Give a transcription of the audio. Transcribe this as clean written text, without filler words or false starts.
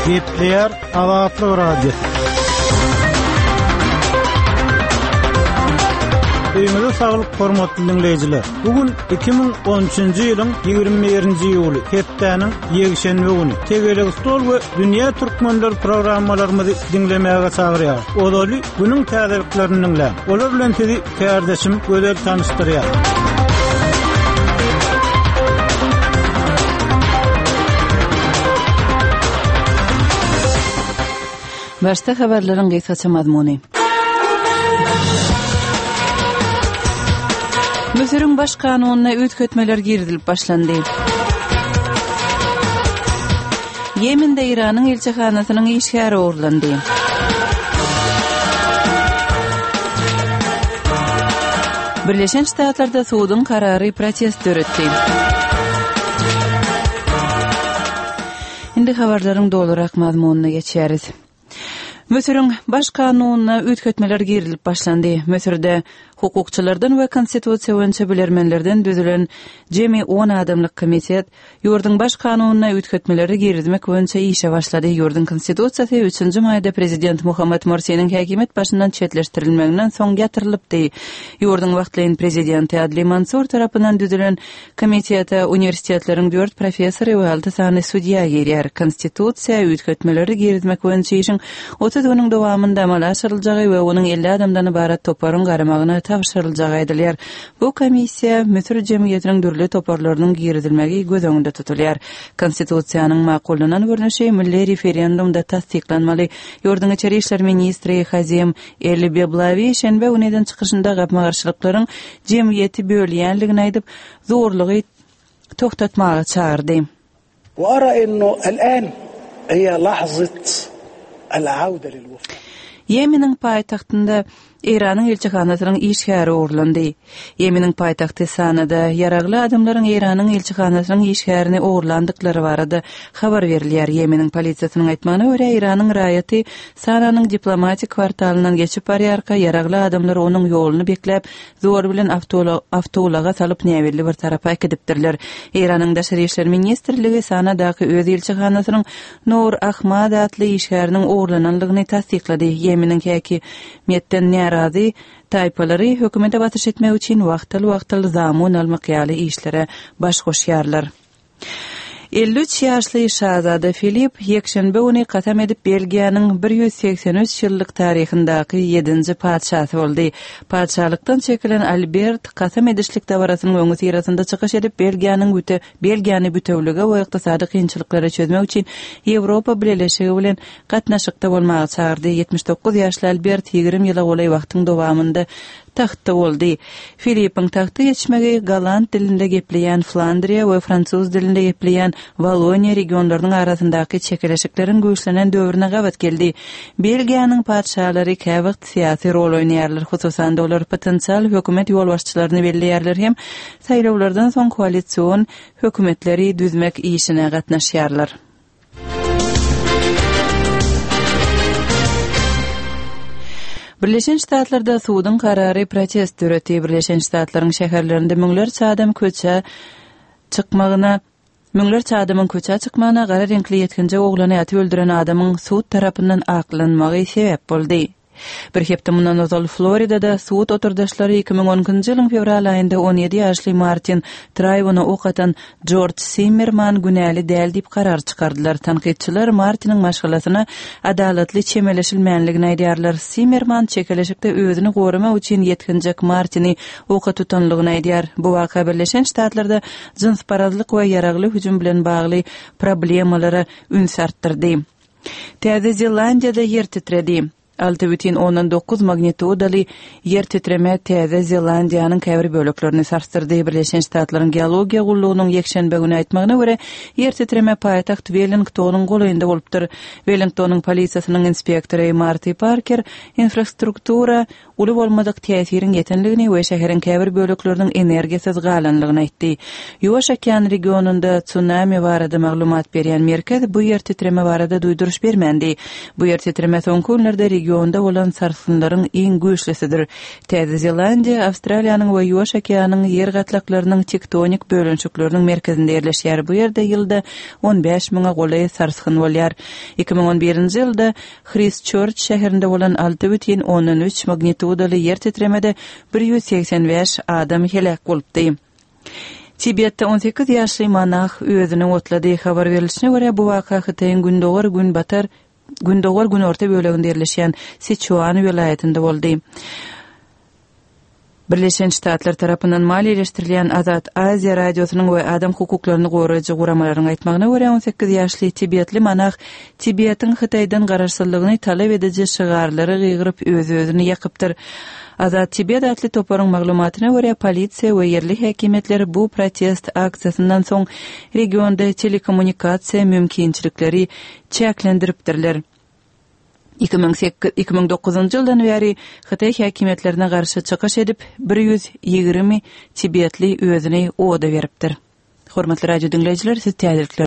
Gepler Awatlı Radio. Öýmede saglyk hormatly dinleýijiler. Bugün 2013-nji ýylyň 21-nji ýuly, hepdeniň ýegşenbe güni. Tegeleg stol we dünýä türkmenler programmalarymyzy dinlemäge çagyrýar. Olaly günüň täzeliklerini dinlä. Olar bilen sizi kärdeşim gözel tanıştyrýar. Başta haberlerin gısaça mazmuni. Mösürün baş kanununa ötketmeler girdilip başlandı. Yemen'de İran'ın elçihanasının işgari uğurlandı. Birleşen Ştatlarda suudun kararı protest öğretti. Indi haberlerin dolurak mazmununa geçeriz. Mösürün baş kanununa ötketmeler girilip başlandı. Mösürde hukukçılardan we konstitusiýa boýunça bilermenlerden düzülen jemi 10 adamlyk komitet ýurdun baş kanununa ötketmeleri girilmek boýunça işe başlady. Ýurdun konstitusiýasy 3-nji maýda prezident Muhammed Morsi'nin häkimet başyndan çetleştirilmeginden soň ýatyrylypdy. Ýurdun wagtlyň prezidenti Adli Mansur tarapyndan düzülen komitete universitetleriň 4 professory we 6 sany судья ýerler. Konstitusiýa ötketmeleri girilmek boýunça işin 30 günüň dowamında amala aşyryljagy we onuň 50 adamdan ibarat toparyn garamagyna tapşyryljagy edilýär. Bu komissiýa Mösür jemgyýetiniň dürli toparlarynyň giridilmegi göz öňünde tutulýar. Konstitusiýanyň makullanan görnüşi milli referendumda tasdiklanmaly. Ýurdun içeri işler ministri Hazem Elbeblavi şenbe unydan çykyşynda gapmagarçylyklaryň jemgyýeti bölýänligini aýdyp, zorlugy toktatmagy çağırdy. وأرى إنه الآن هي لحظة العودة للوفاء. Yemen'in paýtagtynda İran'ın elçihanasının işgari uğurlandı. Yemen'in paýtagty Sanada yaragly adamlaryň İran'ın elçihanasının işgarini uğurlandyklary barada habar berilýär. Yemen'in polisiýasynyň aýtmagyna görä İran'ın raýaty Sananyň diplomatik kwartalynyň geçip barýarka yaragly adamlar onuň ýoluny beklep zor bilen awtolaga salyp näwelli bir tarapa gidipdirler. İran'ın daşary işler ministrligi Sanadaky öz elçihanasynyň Nur Ahmad adly işgariniň uğurlananlygyny tasdiklady. Yemen'in häkimetten razy taýpalary hökümete batyş etmek üçin wagtly zamun almakýaly işlere baş goşýarlar. 53 ýaşly şahzada Filip ýekşenbe güni gatam edip Belgiýanyň 183 ýyllyk taryhyndaky 7-nji padşasy boldy. Padşalykdan çekilen Albert gatam edişlik dawrasynyň öňü sirasynda çykyş edip Belgiýany bütewligi we ykdysady kynçylyklary çözmek üçin Ýewropa Birleşigi bilen gatnaşykda bolmagy çağırdy. 79 ýaşly Albert 20 ýyla golay wagtyň dowamında taxtda boldy. Filip'in taxta geçmegi galant dilinde gepleyen Flandria we fransuz dilinde gepleyen Wallonia regionlarynyň arasyndaky çekeleşikleriň güýçlenen döwrüne gabat geldi. Belgiýanyň padşalary käwagt syýasy rol oýnaýarlar, hususan olar potensial hökümet ýolbaşçylaryny belleýärler hem saýlawlardan soň koalisiýon hökümetleri düzmek işine gatnaşýarlar. Birleşen Ştatlarda suudun kararı protest öğreti. Birleşen Ştatlaryň şäherlerinde müňlerçe adam köçe çykmagyna gara renkli ýetkinje oglany aty öldüren adamyň suud tarapyndan aklanmagy sebäp boldy. Bir hepde mundan ozal Floridada suud oturdaşlary 2010-njy ýylyň fevral aýynda 17 ýaşly Martin Trayvony okatan George Zimmerman günäli däl diýip karar çykardylar. Tanqidçiler Martiniň maşgalasyna adalatly çemeleşilmänligini aýdýarlar. Zimmerman çekeleşikde özüni goramak üçin ýetkinjek Martini oka tutanlygyny aýdýar. Bu waka Birleşen Ştatlarda jinsparazlyk we yaragly hüjüm bilen bagly problemalary ünsartdyrdy. Täze Zelandiýada ýer titredi. 6,9 magnitudaly yer titreme Täze Zelandiýanyň käbir böleklerini sarstyrdy. Birleşen Ştatlaryň geologiýa gullugynyň ýekşenbe güni aýtmagyna görä yer titreme paýtaxt Wellingtonyň goýunda bolupdyr. Wellingtonyň polisiýasynyň inspektory Marty Parker infrastruktura uly bolmadyk täsirin ýetenligini we şäherin käbir bölekleriniň energiýasiz galanlygyny aýtdy. Ýuwaş okean regionunda tsunami barada maglumat berýän merkez bu ýer titreme barada duýduruş bermändi. Bu ýer titreme soňky günlerde regionda bolan sarsynlaryň iň güýçlisidir. Täze Zelandiýa, Awstraliýanyň we Ýuwaş okeanyň ýer gatlaklarynyň tektonik bölünçükleriniň merkezinde ýerleşýär. Bu ýerde ýylda 15 000 golay sarsyn bolýar. 2011-nji ýylda Christchurch şäherinde bolan 6,13 magnitudaly ýer titremede 185 adam helak bolupdy. Tibetde 18 ýaşly manah özüni otlady. Habar berilişine görä bu waka Hytaýyň gündogor gün orta böleginde ýerleşýän Sichuan welaýatynda boldy. Birleşen Ştatlar tarapyndan maliýeleşdirilýän Azat Aziýa radiosynyň we adam hukuklaryny goraýjy guramalaryň aýtmagyna görä 18 ýaşly Tibetli manah Tibetin Hytaýdan garaşsyzlygyny talap ediji şygarlary gygyryp öz-özüni ýakypdyr. Azat Tibet atly toparyň maglumatyna görä polisiýa we ýerli häkimetler bu protest aksiýasyndan soň regionda telekommunikasiýa mümkinçilikleri çäklendiripdirler. 2009-njy ýyldan beri Hytaý häkimetlerine garşy çykyş edip 120 Tibetli özüni oda beripdir. Hormatly radio dinleýijiler, siz täzelikler